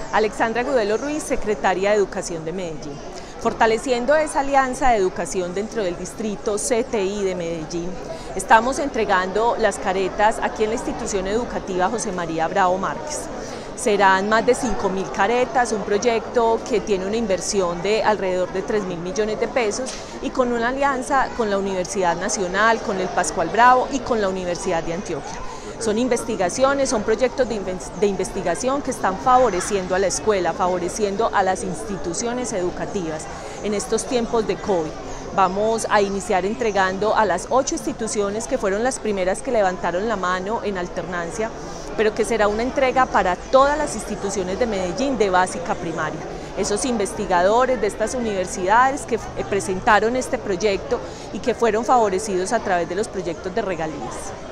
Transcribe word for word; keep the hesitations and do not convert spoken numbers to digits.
Alexandra Gudelo Ruiz, secretaria de Educación de Medellín. Fortaleciendo esa alianza de educación dentro del distrito C T I de Medellín, estamos entregando las caretas aquí en la institución educativa José María Bravo Márquez. Serán más de cinco mil caretas, un proyecto que tiene una inversión de alrededor de tres mil millones de pesos y con una alianza con la Universidad Nacional, con el Pascual Bravo y con la Universidad de Antioquia. Son investigaciones, son proyectos de, de investigación que están favoreciendo a la escuela, favoreciendo a las instituciones educativas en estos tiempos de COVID. Vamos a iniciar entregando a las ocho instituciones que fueron las primeras que levantaron la mano en alternancia, pero que será una entrega para todas las instituciones de Medellín de básica primaria. Esos investigadores de estas universidades que presentaron este proyecto y que fueron favorecidos a través de los proyectos de regalías.